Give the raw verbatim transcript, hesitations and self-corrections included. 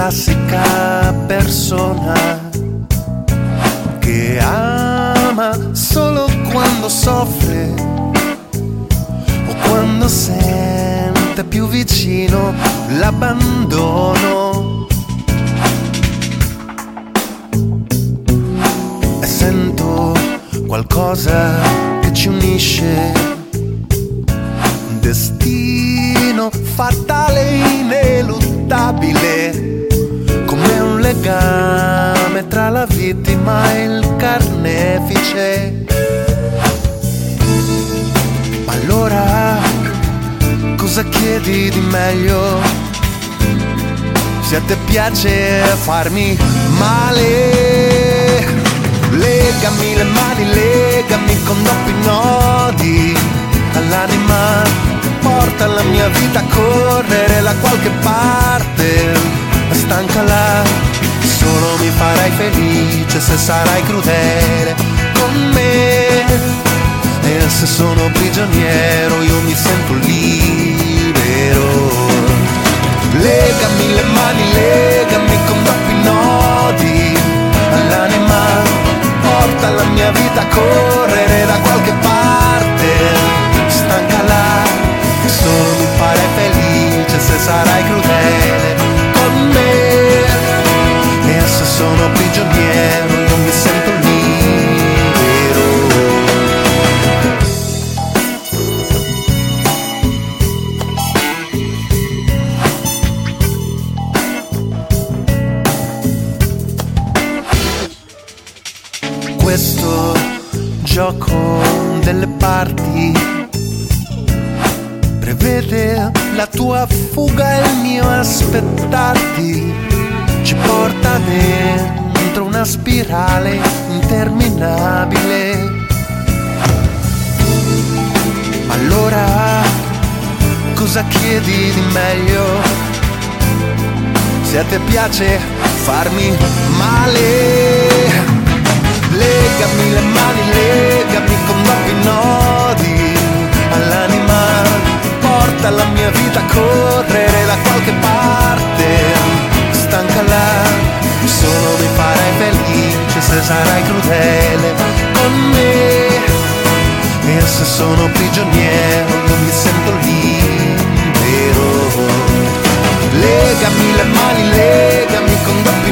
classica persona che ama solo quando soffre o quando sente più vicino l'abbandono. E sento qualcosa che ci unisce, un destino fatale e ineluttabile, come un legame tra la vittima e il carnefice. Ma allora cosa chiedi di meglio? Se a te piace farmi male, legami le mani, legami con doppi nodi all'anima, porta la mia vita a correre da qualche parte, stancala, solo mi farai felice se sarai crudele con me. E se sono prigioniero io mi sento libero. Legami le mani, legami con doppi nodi all'anima, porta la mia vita a correre da qualche parte, stancala, solo mi farai felice se sarai crudele con me. E se sono prigioniero io mi sento libero. Questo gioco delle parti prevede la tua fuga e il mio aspettarti, ci porta dentro una spirale interminabile. Allora cosa chiedi di meglio? Se a te piace farmi male, legami le mani, legami con doppi nodi all'anima, porta la mia vita a correre da qualche parte, stancala, solo mi farai felice se sarai crudele con me. E se sono prigioniero non mi sento libero. Legami le mani, legami con doppi